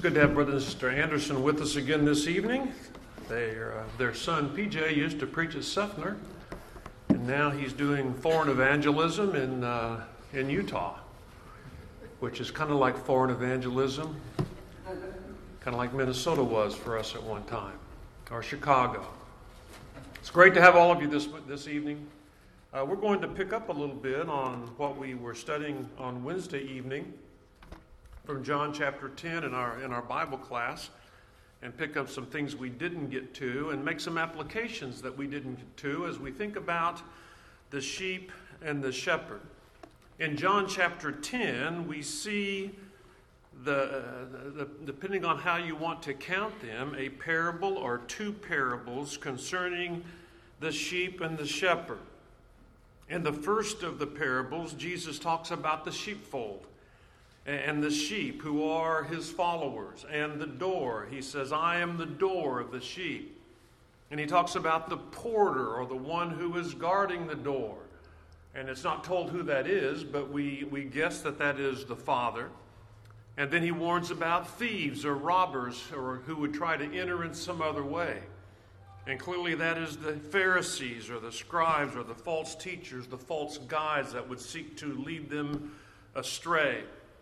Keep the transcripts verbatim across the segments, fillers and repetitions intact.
Good to have Brother and Sister Anderson with us again this evening. Their, uh, their son P J used to preach at Seffner, and now he's doing foreign evangelism in uh, in Utah, which is kind of like foreign evangelism, kind of like Minnesota was for us at one time, or Chicago. It's great to have all of you this this evening. Uh, we're going to pick up a little bit on what we were studying on Wednesday evening from John chapter ten in our in our Bible class, and pick up some things we didn't get to and make some applications that we didn't get to as we think about the sheep and the shepherd. In John chapter ten, we see the, uh, the, the depending on how you want to count them, a parable or two parables concerning the sheep and the shepherd. In the first of the parables, Jesus talks about the sheepfold and the sheep who are his followers, and the door. He says, I am the door of the sheep. And he talks about the porter, or the one who is guarding the door. And it's not told who that is, but we, we guess that that is the Father. And then he warns about thieves or robbers, or who would try to enter in some other way. And clearly that is the Pharisees or the scribes or the false teachers, the false guides that would seek to lead them astray.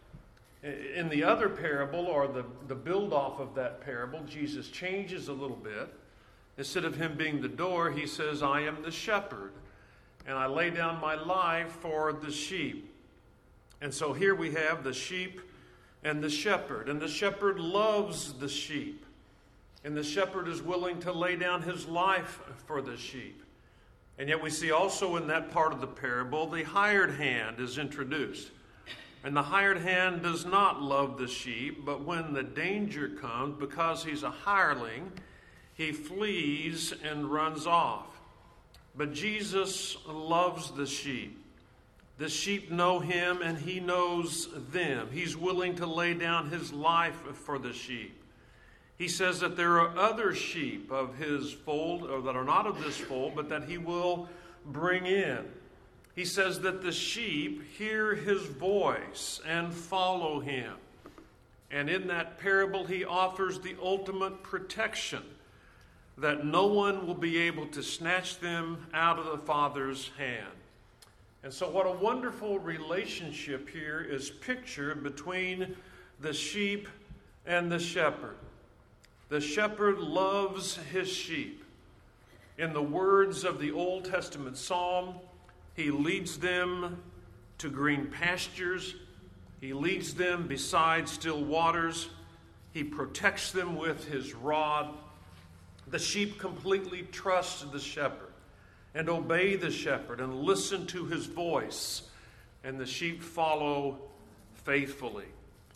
In the other parable, or the, the build-off of that parable, Jesus changes a little bit. Instead of him being the door, he says, I am the shepherd, and I lay down my life for the sheep. And so here we have the sheep and the shepherd. And the shepherd loves the sheep. And the shepherd is willing to lay down his life for the sheep. And yet we see also in that part of the parable, the hired hand is introduced. And the hired hand does not love the sheep, but when the danger comes, because he's a hireling, he flees and runs off. But Jesus loves the sheep. The sheep know him and he knows them. He's willing to lay down his life for the sheep. He says that there are other sheep of his fold, or that are not of this fold, but that he will bring in. He says that the sheep hear his voice and follow him. And in that parable, he offers the ultimate protection, that no one will be able to snatch them out of the Father's hand. And so what a wonderful relationship here is pictured between the sheep and the shepherd. The shepherd loves his sheep. In the words of the Old Testament psalm, he leads them to green pastures. He leads them beside still waters. He protects them with his rod. The sheep completely trust the shepherd and obey the shepherd and listen to his voice, and the sheep follow faithfully.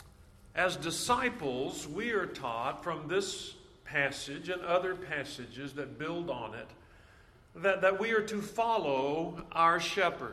As disciples, we are taught from this passage and other passages that build on it That, that we are to follow our shepherd.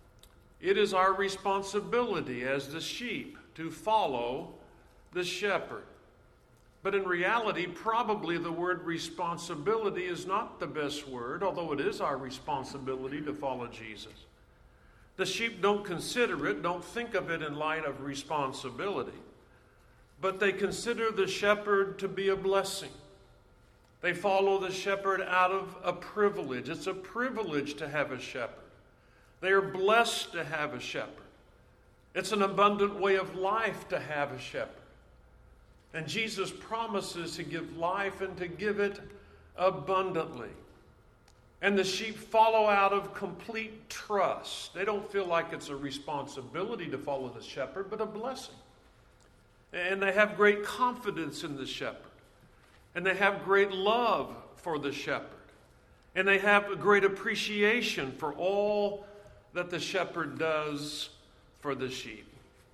It is our responsibility as the sheep to follow the shepherd. But in reality, probably the word responsibility is not the best word, although it is our responsibility to follow Jesus. The sheep don't consider it, don't think of it in light of responsibility, but they consider the shepherd to be a blessing. They follow the shepherd out of a privilege. It's a privilege to have a shepherd. They are blessed to have a shepherd. It's an abundant way of life to have a shepherd. And Jesus promises to give life and to give it abundantly. And the sheep follow out of complete trust. They don't feel like it's a responsibility to follow the shepherd, but a blessing. And they have great confidence in the shepherd. And they have great love for the shepherd. And they have a great appreciation for all that the shepherd does for the sheep.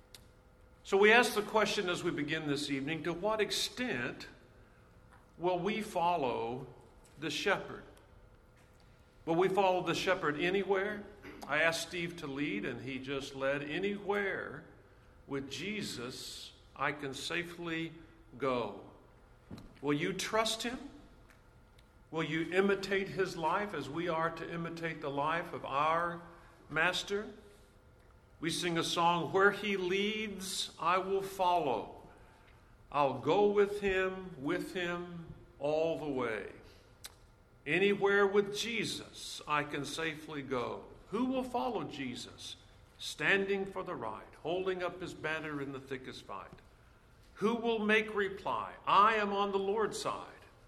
So we ask the question as we begin this evening, to what extent will we follow the shepherd? Will we follow the shepherd anywhere? I asked Steve to lead, and he just led. Anywhere with Jesus, I can safely go. Will you trust him? Will you imitate his life as we are to imitate the life of our master? We sing a song, where he leads, I will follow. I'll go with him, with him all the way. Anywhere with Jesus I can safely go. Who will follow Jesus? Standing for the right, holding up his banner in the thickest fight. Who will make reply? I am on the Lord's side.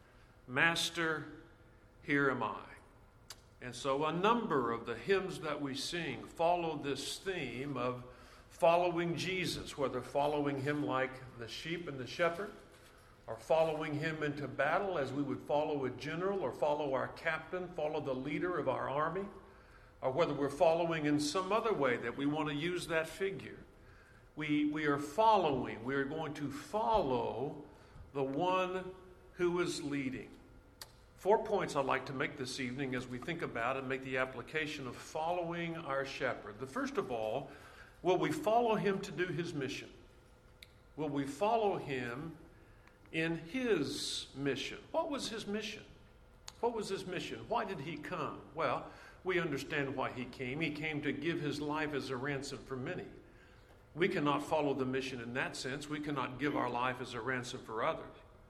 Master, here am I. And so a number of the hymns that we sing follow this theme of following Jesus, whether following him like the sheep and the shepherd, or following him into battle as we would follow a general, or follow our captain, follow the leader of our army, or whether we're following in some other way that we want to use that figure. We, we are following, we are going to follow the one who is leading. Four points I'd like to make this evening as we think about and make the application of following our shepherd. The first of all, will we follow him to do his mission? Will we follow him in his mission? What was his mission? What was his mission? Why did he come? Well, we understand why he came. He came to give his life as a ransom for many. We cannot follow the mission in that sense. We cannot give our life as a ransom for others.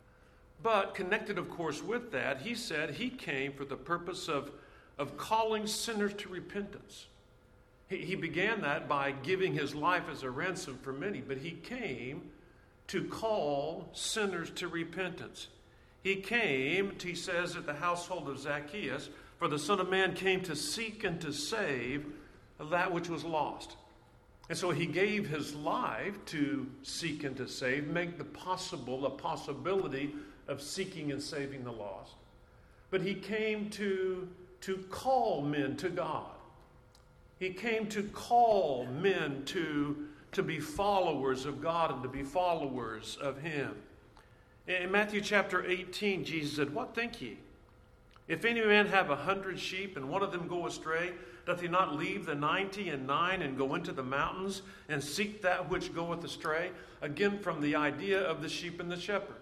But connected, of course, with that, he said he came for the purpose of, of calling sinners to repentance. He, he began that by giving his life as a ransom for many, but he came to call sinners to repentance. He came, he says, at the household of Zacchaeus, for the Son of Man came to seek and to save that which was lost. And so he gave his life to seek and to save, make the possible a possibility of seeking and saving the lost. But he came to, to call men to God. He came to call men to, to be followers of God and to be followers of him. In Matthew chapter eighteen, Jesus said, "What think ye? If any man have a hundred sheep, and one of them go astray, doth he not leave the ninety and nine and go into the mountains and seek that which goeth astray?" Again, from the idea of the sheep and the shepherd.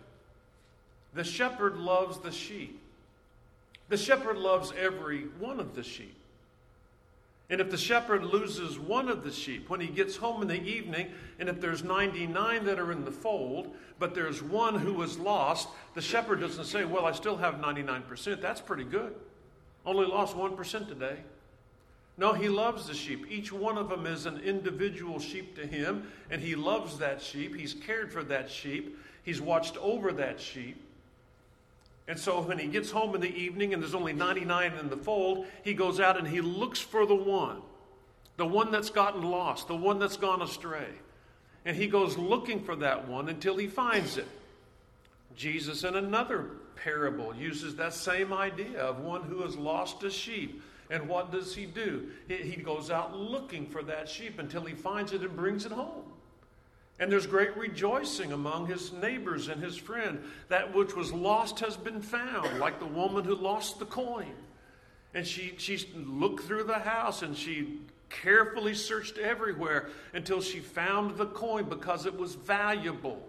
The shepherd loves the sheep. The shepherd loves every one of the sheep. And if the shepherd loses one of the sheep, when he gets home in the evening, and if there's ninety-nine that are in the fold, but there's one who is lost, the shepherd doesn't say, "Well, I still have ninety-nine percent. That's pretty good. Only lost one percent today." No, he loves the sheep. Each one of them is an individual sheep to him, and he loves that sheep. He's cared for that sheep. He's watched over that sheep. And so when he gets home in the evening and there's only ninety-nine in the fold, he goes out and he looks for the one, the one that's gotten lost, the one that's gone astray. And he goes looking for that one until he finds it. Jesus, in another parable, uses that same idea of one who has lost a sheep. And what does he do? He goes out looking for that sheep until he finds it and brings it home. And there's great rejoicing among his neighbors and his friend. That which was lost has been found, like the woman who lost the coin. And she, she looked through the house and she carefully searched everywhere until she found the coin because it was valuable.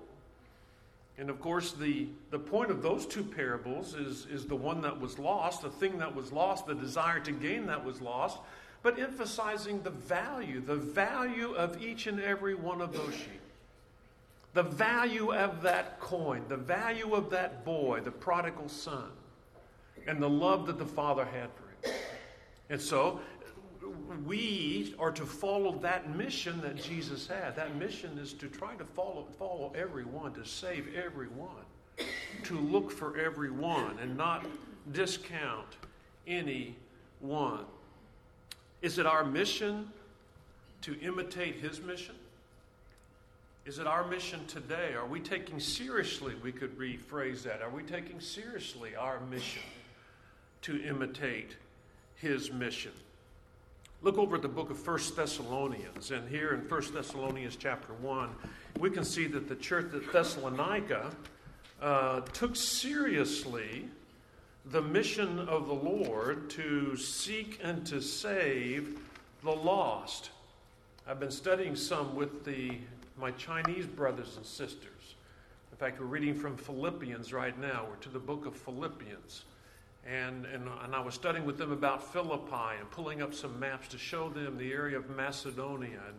And of course, the, the point of those two parables is, is the one that was lost, the thing that was lost, the desire to gain that was lost, but emphasizing the value, the value of each and every one of those sheep. The value of that coin, the value of that boy, the prodigal son, and the love that the father had for him. And so we are to follow that mission that Jesus had. That mission is to try to follow, follow everyone, to save everyone, to look for everyone and not discount any one. Is it our mission to imitate his mission? Is it our mission today? Are we taking seriously, we could rephrase that, are we taking seriously our mission to imitate his mission? Look over at the book of First Thessalonians, and here in First Thessalonians chapter one, we can see that the church at Thessalonica uh, took seriously the mission of the Lord to seek and to save the lost. I've been studying some with the my Chinese brothers and sisters. In fact, we're reading from Philippians right now. We're to the book of Philippians. And, and, and I was studying with them about Philippi and pulling up some maps to show them the area of Macedonia and,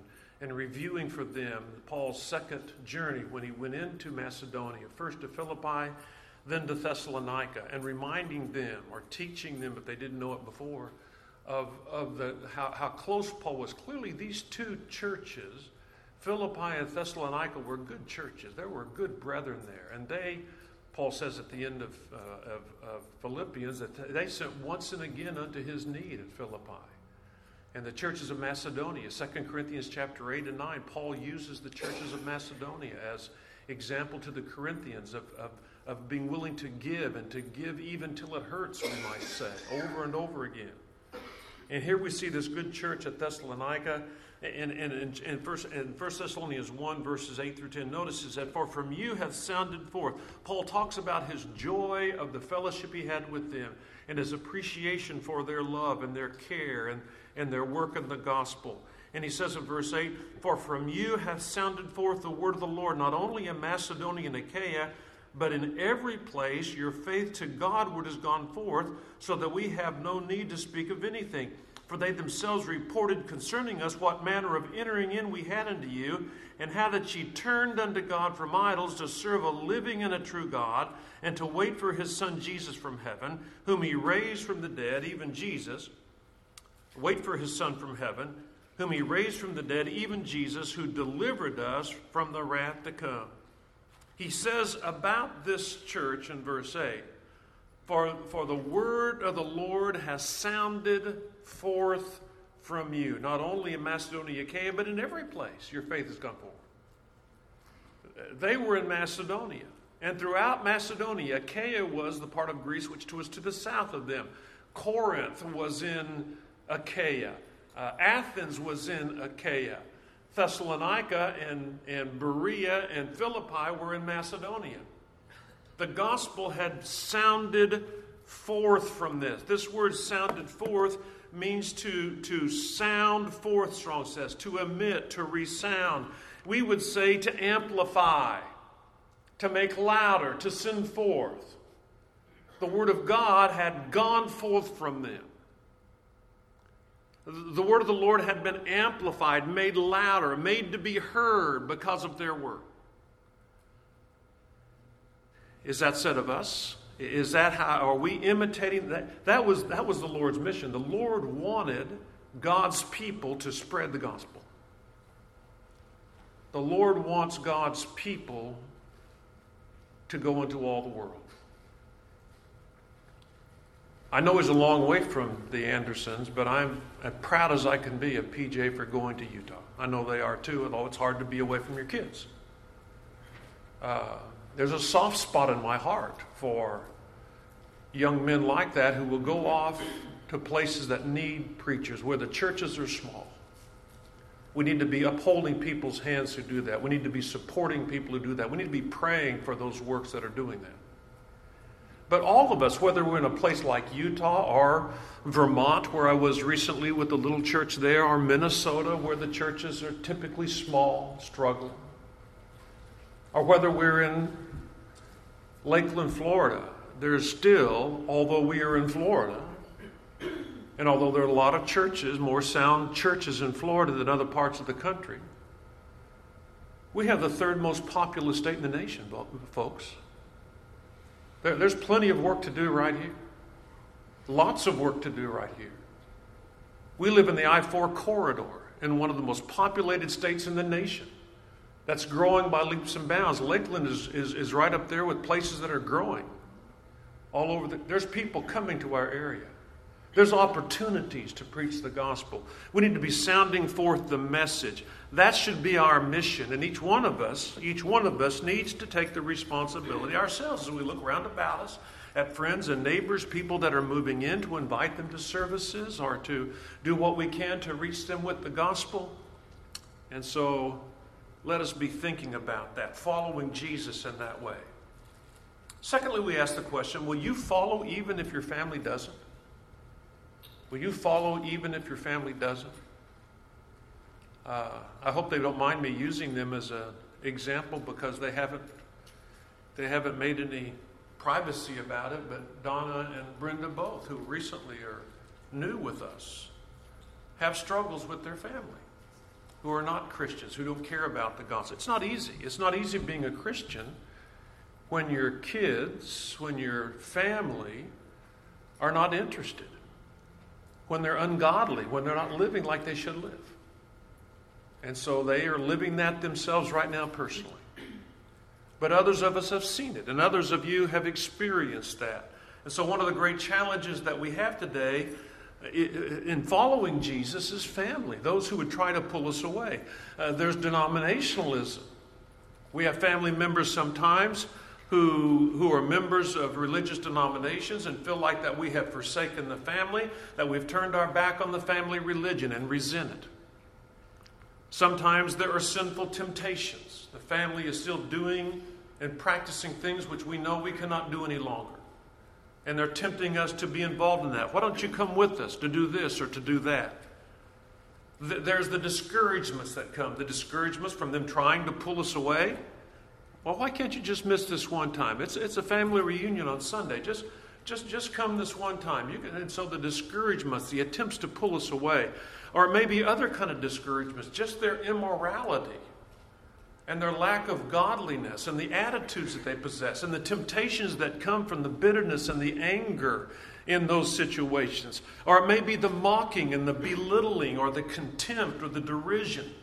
and reviewing for them Paul's second journey when he went into Macedonia, first to Philippi, then to Thessalonica, and reminding them or teaching them, if they didn't know it before, of, of the how, how close Paul was. Clearly, these two churches, Philippi and Thessalonica, were good churches. There were good brethren there. And they, Paul says at the end of, uh, of, of Philippians, that they sent once and again unto his need at Philippi. And the churches of Macedonia, Second Corinthians chapter eight and nine, Paul uses the churches of Macedonia as example to the Corinthians of, of, of being willing to give, and to give even till it hurts, we might say, over and over again. And here we see this good church at Thessalonica. And in, in, first, in First Thessalonians one, verses eight through ten, notices that, for from you hath sounded forth. Paul talks about his joy of the fellowship he had with them, and his appreciation for their love and their care and, and their work in the gospel. And he says in verse eight, for from you hath sounded forth the word of the Lord, not only in Macedonia and Achaia, but in every place your faith to Godward has gone forth, so that we have no need to speak of anything. For they themselves reported concerning us what manner of entering in we had unto you, and how that ye turned unto God from idols to serve a living and a true God, and to wait for his Son Jesus from heaven, whom he raised from the dead, even Jesus. Wait for his Son from heaven, whom he raised from the dead, even Jesus, who delivered us from the wrath to come. He says about this church in verse eight, For, for the word of the Lord has sounded forth from you, not only in Macedonia, Achaia, but in every place your faith has gone forth. They were in Macedonia, and throughout Macedonia, Achaia was the part of Greece which was to the south of them. Corinth was in Achaia. Uh, Athens was in Achaia. Thessalonica and, and Berea and Philippi were in Macedonia. The gospel had sounded forth from this. This word sounded forth means to, to sound forth, Strong says, to emit, to resound. We would say to amplify, to make louder, to send forth. The word of God had gone forth from them. The word of the Lord had been amplified, made louder, made to be heard because of their work. Is that said of us? Is that how, are we imitating that? That was, that was the Lord's mission. The Lord wanted God's people to spread the gospel. The Lord wants God's people to go into all the world. I know he's a long way from the Andersons, but I'm as proud as I can be of P J for going to Utah. I know they are too, although it's hard to be away from your kids. Uh, there's a soft spot in my heart for young men like that who will go off to places that need preachers, where the churches are small. We need to be upholding people's hands who do that. We need to be supporting people who do that. We need to be praying for those works that are doing that. But all of us, whether we're in a place like Utah or Vermont, where I was recently with the little church there, or Minnesota, where the churches are typically small, struggling, or whether we're in Lakeland, Florida, there's still, although we are in Florida, and although there are a lot of churches, more sound churches in Florida than other parts of the country, we have the third most populous state in the nation, folks. There, there's plenty of work to do right here. Lots of work to do right here. We live in the I four corridor in one of the most populated states in the nation. That's growing by leaps and bounds. Lakeland is, is, is right up there with places that are growing. All over the, there's people coming to our area. There's opportunities to preach the gospel. We need to be sounding forth the message. That should be our mission. And each one of us, each one of us needs to take the responsibility ourselves as we look around about us at friends and neighbors, people that are moving in, to invite them to services or to do what we can to reach them with the gospel. And so let us be thinking about that, following Jesus in that way. Secondly, we ask the question, will you follow even if your family doesn't? Will you follow even if your family doesn't? Uh, I hope they don't mind me using them as an example, because they haven't they haven't made any privacy about it, but Donna and Brenda both, who recently are new with us, have struggles with their family. who are not Christians, who don't care about the gospel. It's not easy. It's not easy being a Christian when your kids, when your family are not interested, when they're ungodly, when they're not living like they should live. And so they are living that themselves right now personally. But others of us have seen it, and others of you have experienced that. And so one of the great challenges that we have today in following Jesus is family, those who would try to pull us away. Uh, there's denominationalism. We have family members sometimes who, who are members of religious denominations and feel like that we have forsaken the family, that we've turned our back on the family religion and resent it. Sometimes there are sinful temptations. The family is still doing and practicing things which we know we cannot do any longer. And they're tempting us to be involved in that. Why don't you come with us to do this or to do that? There's the discouragements that come. The discouragements from them trying to pull us away. Well, why can't you just miss this one time? It's it's a family reunion on Sunday. Just just just come this one time. You can, and so the discouragements, the attempts to pull us away, or maybe other kind of discouragements, just their immorality and their lack of godliness and the attitudes that they possess and the temptations that come from the bitterness and the anger in those situations. Or it may be the mocking and the belittling or the contempt or the derision.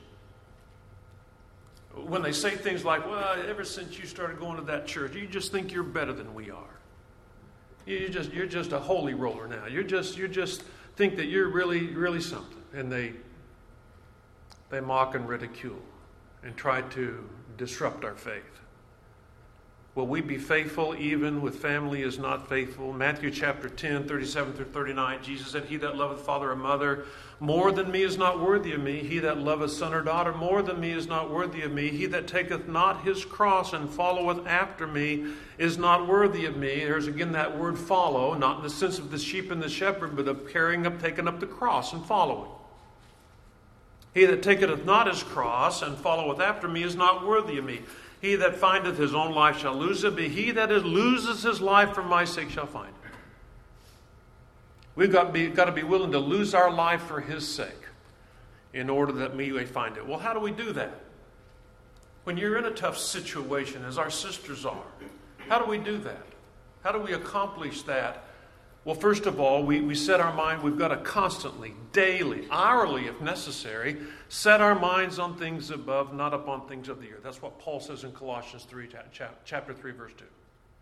When they say things like, well, ever since you started going to that church, you just think you're better than we are. You just, you're just a holy roller now. You're just, you just think that you're really, really something. And they, they mock and ridicule and try to disrupt our faith. Will we be faithful even with family is not faithful? Matthew chapter ten, thirty-seven through thirty-nine, Jesus said, he that loveth father or mother more than me is not worthy of me. He that loveth son or daughter more than me is not worthy of me. He that taketh not his cross and followeth after me is not worthy of me. There's again that word follow, not in the sense of the sheep and the shepherd, but of carrying up, taking up the cross and following. He that taketh not his cross and followeth after me is not worthy of me. He that findeth his own life shall lose it, but he that is, loses his life for my sake shall find it. We've got to, be, got to be willing to lose our life for his sake in order that we may find it. Well, how do we do that? When you're in a tough situation, as our sisters are, how do we do that? How do we accomplish that? Well, first of all, we, we set our mind, we've got to constantly, daily, hourly if necessary, set our minds on things above, not upon things of the earth. That's what Paul says in Colossians three, chapter three, verse two.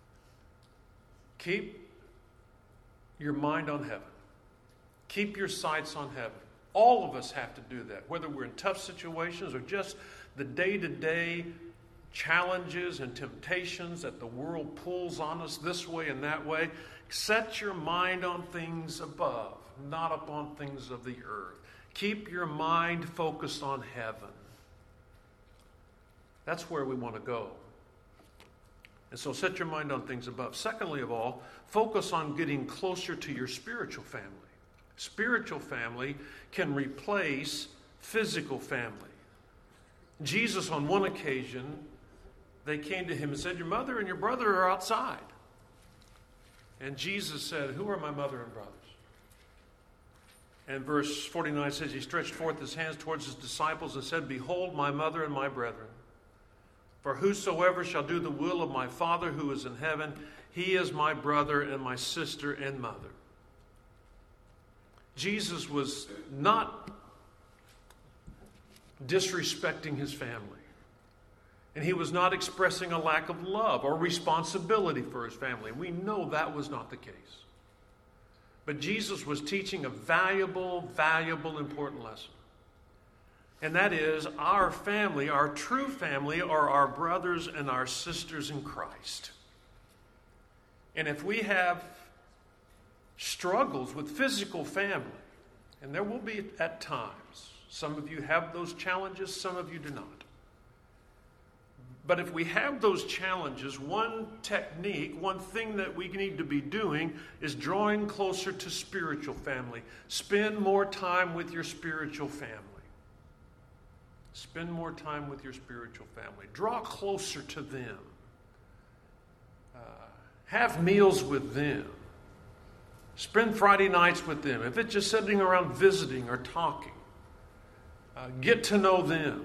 Keep your mind on heaven. Keep your sights on heaven. All of us have to do that, whether we're in tough situations or just the day-to-day challenges and temptations that the world pulls on us this way and that way. Set your mind on things above, not upon things of the earth. Keep your mind focused on heaven. That's where we want to go. And so set your mind on things above. Secondly of all, focus on getting closer to your spiritual family. Spiritual family can replace physical family. Jesus, on one occasion, they came to him and said, your mother and your brother are outside. And Jesus said, who are my mother and brothers? And verse forty-nine says, he stretched forth his hands towards his disciples and said, behold my mother and my brethren. For whosoever shall do the will of my Father who is in heaven, he is my brother and my sister and mother. Jesus was not disrespecting his family. And he was not expressing a lack of love or responsibility for his family. We know that was not the case. But Jesus was teaching a valuable, valuable, important lesson. And that is, our family, our true family, are our brothers and our sisters in Christ. And if we have struggles with physical family, and there will be at times, some of you have those challenges, some of you do not. But if we have those challenges, one technique, one thing that we need to be doing is drawing closer to spiritual family. Spend more time with your spiritual family. Spend more time with your spiritual family. Draw closer to them. Uh, have meals with them. Spend Friday nights with them. If it's just sitting around visiting or talking. uh, get to know them.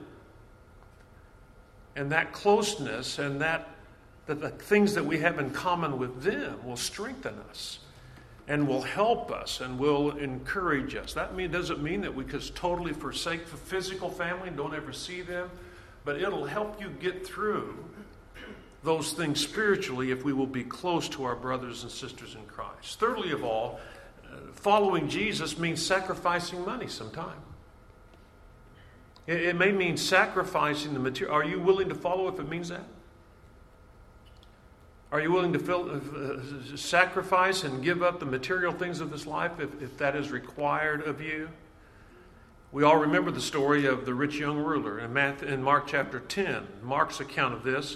And that closeness and that, that the things that we have in common with them will strengthen us and will help us and will encourage us. That mean, doesn't mean that we just totally forsake the physical family and don't ever see them, but it'll help you get through those things spiritually if we will be close to our brothers and sisters in Christ. Thirdly of all, uh, following Jesus means sacrificing money sometime. It, it may mean sacrificing the material. Are you willing to follow if it means that? Are you willing to fill, uh, sacrifice and give up the material things of this life if, if that is required of you? We all remember the story of the rich young ruler in, Matthew, in Mark chapter ten. Mark's account of this.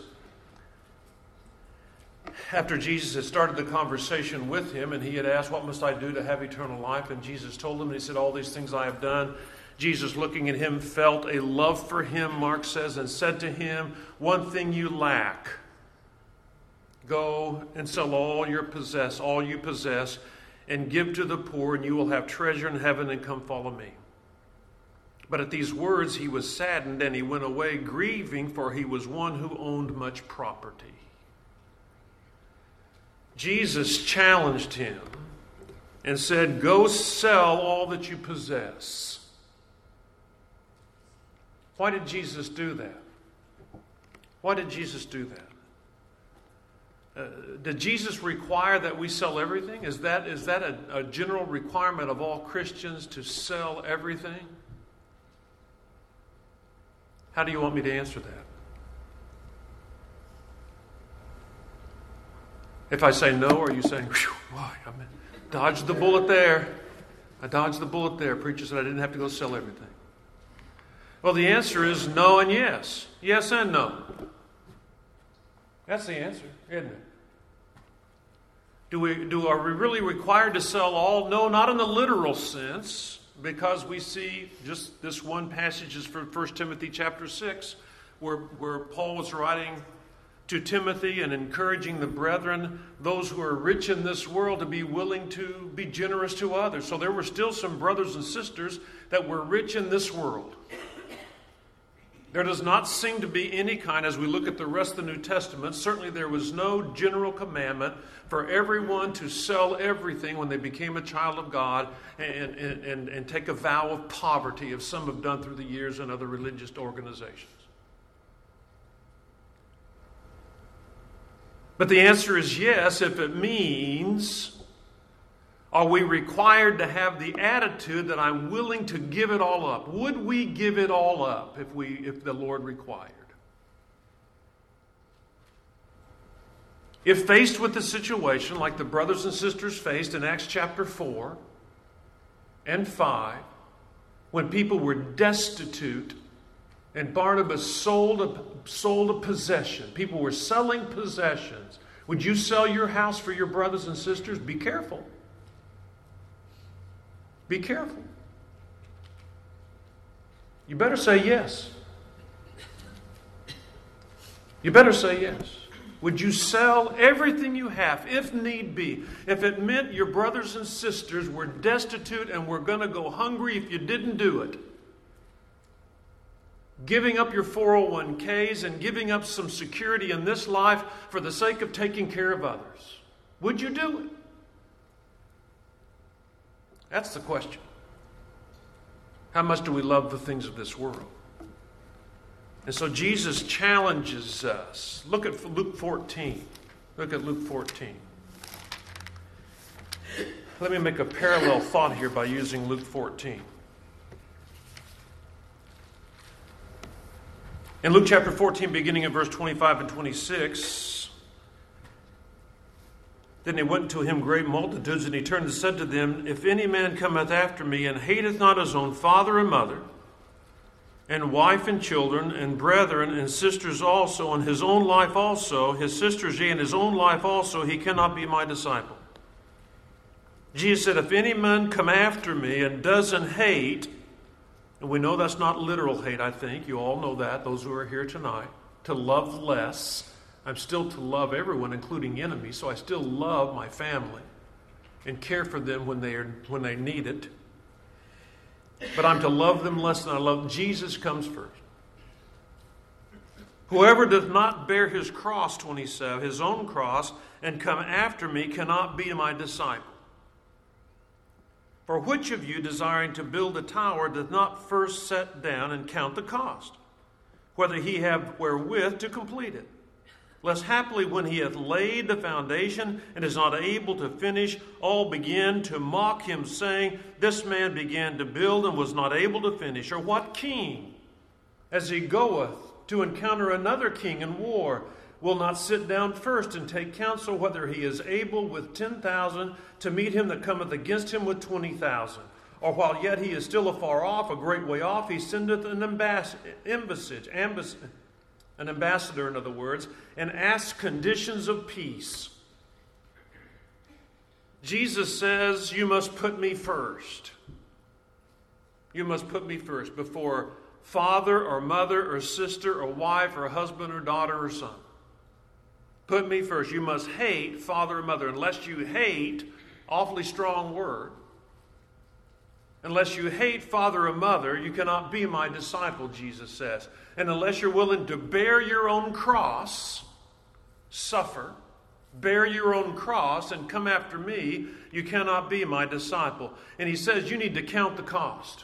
After Jesus had started the conversation with him and he had asked, what must I do to have eternal life? And Jesus told him, and he said, all these things I have done. Jesus, looking at him, felt a love for him, Mark says, and said to him, one thing you lack. Go and sell all your possess, all you possess, and give to the poor, and you will have treasure in heaven, and come follow me. But at these words he was saddened, and he went away grieving, for he was one who owned much property. Jesus challenged him and said, go sell all that you possess. Why did Jesus do that? Why did Jesus do that? Uh, did Jesus require that we sell everything? Is that, is that a, a general requirement of all Christians to sell everything? How do you want me to answer that? If I say no, are you saying, whew, boy, I dodged the bullet there. I dodged the bullet there. Preacher said I didn't have to go sell everything. Well, the answer is no and yes. Yes and no. That's the answer, isn't it? Do we, do, are we really required to sell all? No, not in the literal sense, because we see just this one passage is from First Timothy chapter six, where, where Paul was writing to Timothy and encouraging the brethren, those who are rich in this world, to be willing to be generous to others. So there were still some brothers and sisters that were rich in this world. There does not seem to be any kind, as we look at the rest of the New Testament, certainly there was no general commandment for everyone to sell everything when they became a child of God and, and, and, and take a vow of poverty, as some have done through the years in other religious organizations. But the answer is yes, if it means, are we required to have the attitude that I'm willing to give it all up? Would we give it all up if we, if the Lord required? If faced with a situation like the brothers and sisters faced in Acts chapter four and five, when people were destitute and Barnabas sold a, sold a possession, people were selling possessions, would you sell your house for your brothers and sisters? Be careful. Be careful. You better say yes. You better say yes. Would you sell everything you have, if need be? If it meant your brothers and sisters were destitute and were going to go hungry if you didn't do it, giving up your four oh one k's and giving up some security in this life for the sake of taking care of others, would you do it? That's the question. How much do we love the things of this world? And so Jesus challenges us. Look at Luke fourteen. Look at Luke fourteen. Let me make a parallel thought here by using Luke fourteen. In Luke chapter fourteen, beginning at verse twenty-five and twenty-six, then they went to him great multitudes, and he turned and said to them, if any man cometh after me, and hateth not his own father and mother, and wife and children, and brethren and sisters also, and his own life also, his sisters, yea, and his own life also, he cannot be my disciple. Jesus said, if any man come after me and doesn't hate, and we know that's not literal hate, I think. You all know that, those who are here tonight. To love less. I'm still to love everyone, including enemies, so I still love my family and care for them when they are when they need it. but I'm to love them less than I love them. Jesus comes first. Whoever doth not bear his cross, twenty-seven, his own cross, and come after me cannot be my disciple. For which of you, desiring to build a tower, doth not first set down and count the cost, whether he have wherewith to complete it? Lest haply when he hath laid the foundation and is not able to finish, all begin to mock him, saying, This man began to build and was not able to finish. Or what king, as he goeth to encounter another king in war, will not sit down first and take counsel whether he is able with ten thousand to meet him that cometh against him with twenty thousand? Or while yet he is still afar off, a great way off, he sendeth an ambass- embassage, ambass- an ambassador, in other words, and asks conditions of peace. Jesus says, you must put me first. You must put me first before father or mother or sister or wife or husband or daughter or son. Put me first. You must hate father or mother. Unless you hate, awfully strong word. Unless you hate father or mother, you cannot be my disciple, Jesus says. And unless you're willing to bear your own cross, suffer, bear your own cross, and come after me, you cannot be my disciple. And he says you need to count the cost.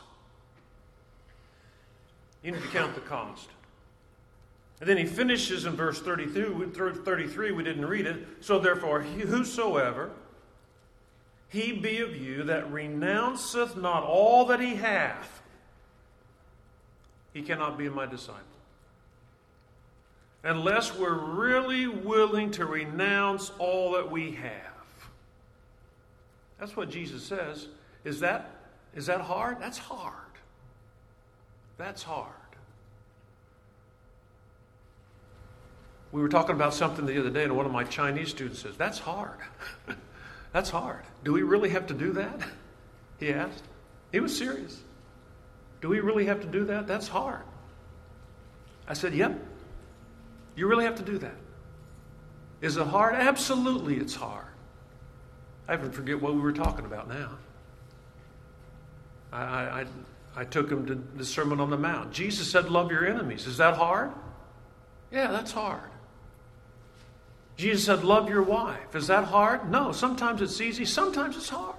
You need to count the cost. And then he finishes in verse thirty-three, we didn't read it. So therefore, whosoever he be of you that renounceth not all that he hath, he cannot be my disciple. Unless we're really willing to renounce all that we have. That's what Jesus says. Is that, is that hard? That's hard. That's hard. We were talking about something the other day, and one of my Chinese students says, that's hard. That's hard. Do we really have to do that? He asked. He was serious. Do we really have to do that? That's hard. I said, yep. You really have to do that. Is it hard? Absolutely it's hard. I even forget what we were talking about now. I, I, I took him to the Sermon on the Mount. Jesus said, love your enemies. Is that hard? Yeah, that's hard. Jesus said, love your wife. Is that hard? No. Sometimes it's easy. Sometimes it's hard.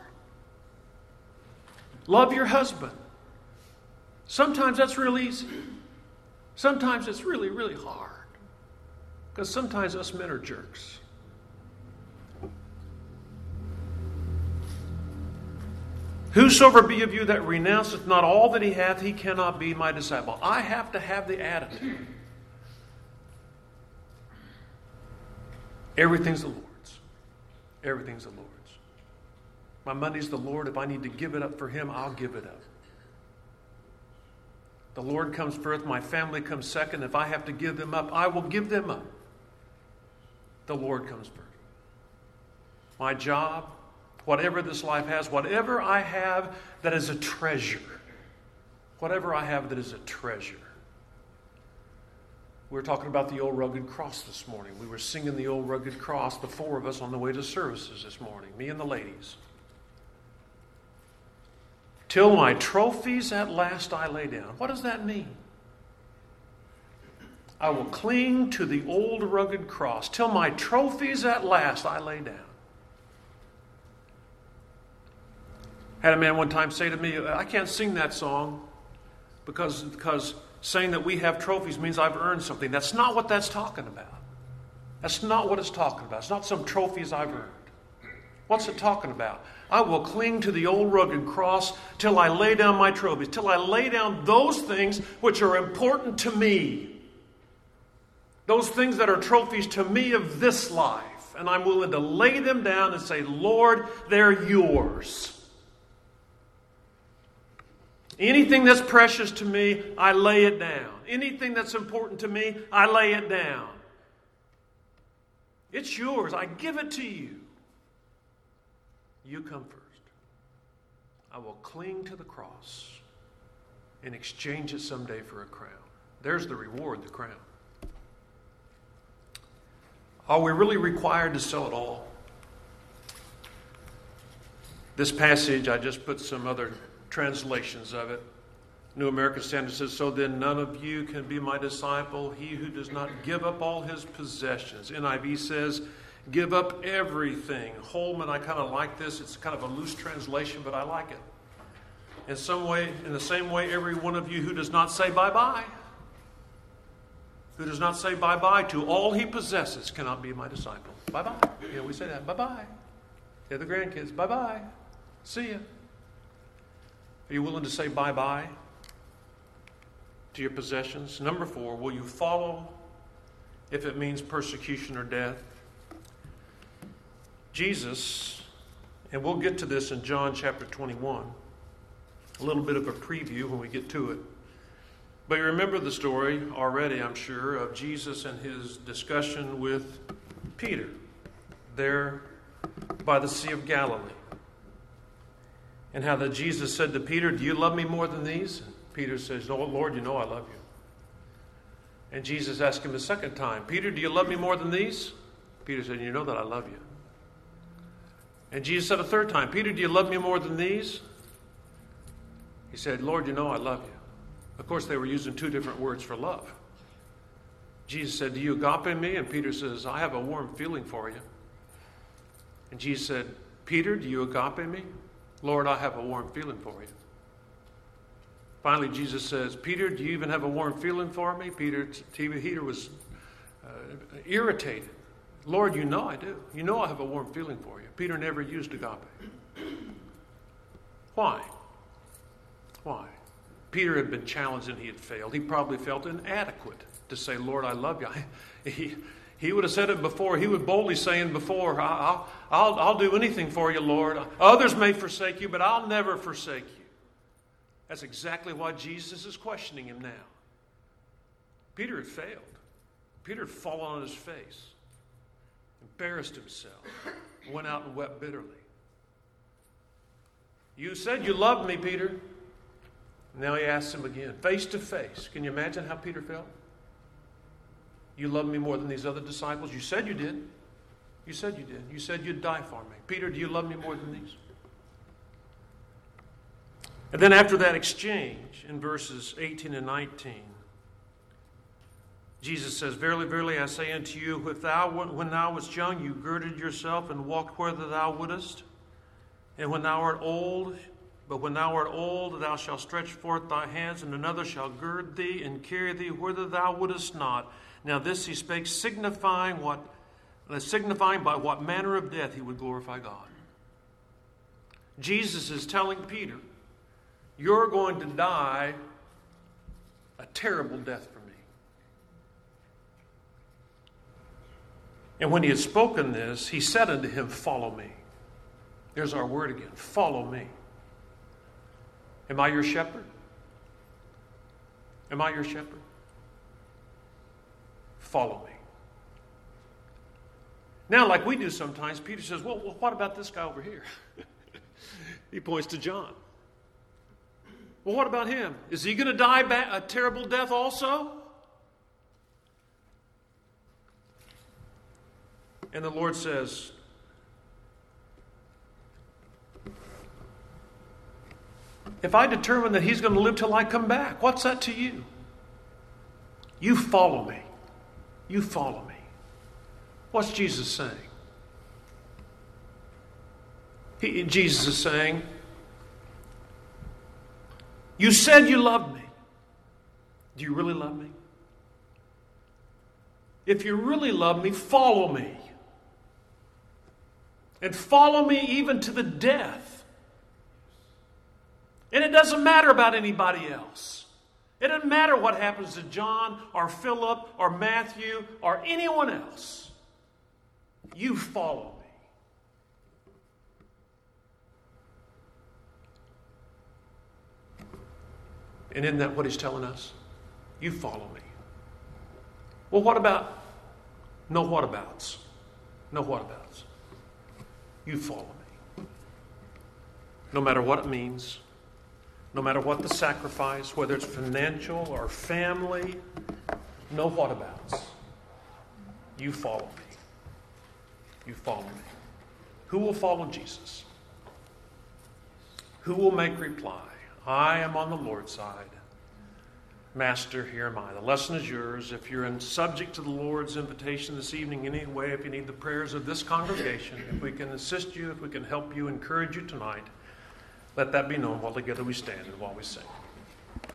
Love your husband. Sometimes that's real easy. Sometimes it's really, really hard. Because sometimes us men are jerks. Whosoever be of you that renounceth not all that he hath, he cannot be my disciple. I have to have the attitude. Everything's the Lord's. Everything's the Lord's. My money's the Lord. If I need to give it up for him, I'll give it up. The Lord comes first. My family comes second. If I have to give them up, I will give them up. The Lord comes first. My job, whatever this life has, whatever I have that is a treasure, whatever I have that is a treasure. We were talking about the old rugged cross this morning. We were singing the old rugged cross, the four of us on the way to services this morning, me and the ladies. Till my trophies at last I lay down. What does that mean? I will cling to the old rugged cross till my trophies at last I lay down. Had a man one time say to me, I can't sing that song because, because saying that we have trophies means I've earned something. That's not what that's talking about. That's not what it's talking about. It's not some trophies I've earned. What's it talking about? I will cling to the old rugged cross till I lay down my trophies, till I lay down those things which are important to me. Those things that are trophies to me of this life. And I'm willing to lay them down and say, Lord, they're yours. Anything that's precious to me, I lay it down. Anything that's important to me, I lay it down. It's yours. I give it to you. You come first. I will cling to the cross and exchange it someday for a crown. There's the reward, the crown. Are we really required to sell it all? This passage, I just put some other translations of it. New American Standard says, so then none of you can be my disciple, he who does not give up all his possessions. N I V says, give up everything. Holman, I kind of like this. It's kind of a loose translation, but I like it. In some way, in the same way, every one of you who does not say bye-bye, who does not say bye-bye to all he possesses cannot be my disciple. Bye-bye. Yeah, we say that. Bye-bye. Yeah, the grandkids, bye-bye. See ya. Are you willing to say bye-bye to your possessions? Number four, will you follow if it means persecution or death? Jesus, and we'll get to this in John chapter twenty-one, a little bit of a preview when we get to it. But you remember the story already, I'm sure, of Jesus and his discussion with Peter there by the Sea of Galilee. And how that Jesus said to Peter, do you love me more than these? And Peter says, oh, Lord, you know I love you. And Jesus asked him a second time, Peter, do you love me more than these? Peter said, you know that I love you. And Jesus said a third time, Peter, do you love me more than these? He said, Lord, you know I love you. Of course, they were using two different words for love. Jesus said, do you agape me? And Peter says, I have a warm feeling for you. And Jesus said, Peter, do you agape me? Lord, I have a warm feeling for you. Finally, Jesus says, Peter, do you even have a warm feeling for me? Peter, Peter was uh, irritated. Lord, you know I do. You know I have a warm feeling for you. Peter never used agape. Why? Why? Peter had been challenged and he had failed. He probably felt inadequate to say, Lord, I love you. He, he would have said it before. He would boldly say it before, I'll, I'll, I'll do anything for you, Lord. Others may forsake you, but I'll never forsake you. That's exactly why Jesus is questioning him now. Peter had failed. Peter had fallen on his face, embarrassed himself, went out and wept bitterly. You said you loved me, Peter. Now he asks him again, face to face. Can you imagine how Peter felt? You love me more than these other disciples? You said you did. You said you did. You said you'd die for me. Peter, do you love me more than these? And then after that exchange, in verses eighteen and nineteen, Jesus says, verily, verily, I say unto you, if thou, when thou wast young, you girded yourself and walked whither thou wouldest. And when thou art old, but when thou art old, thou shalt stretch forth thy hands, and another shall gird thee and carry thee whither thou wouldest not. Now this he spake, signifying what, signifying by what manner of death he would glorify God. Jesus is telling Peter, you're going to die a terrible death for me. And when he had spoken this, he said unto him, follow me. There's our word again, follow me. Am I your shepherd? Am I your shepherd? Follow me. Now, like we do sometimes, Peter says, well, well what about this guy over here? He points to John. Well, what about him? Is he going to die a terrible death also? And the Lord says, if I determine that he's going to live till I come back, what's that to you? You follow me. You follow me. What's Jesus saying? He, Jesus is saying, you said you loved me. Do you really love me? If you really love me, follow me. And follow me even to the death. And it doesn't matter about anybody else. It doesn't matter what happens to John or Philip or Matthew or anyone else. You follow me. And isn't that what he's telling us? You follow me. Well, what about? No whatabouts. No whatabouts. You follow me. No matter what it means. No matter what the sacrifice, whether it's financial or family, no whatabouts. You follow me. You follow me. Who will follow Jesus? Who will make reply? I am on the Lord's side. Master, here am I. The lesson is yours. If you're in subject to the Lord's invitation this evening in any way, if you need the prayers of this congregation, if we can assist you, if we can help you, encourage you tonight, let that be known while together we stand and while we sing.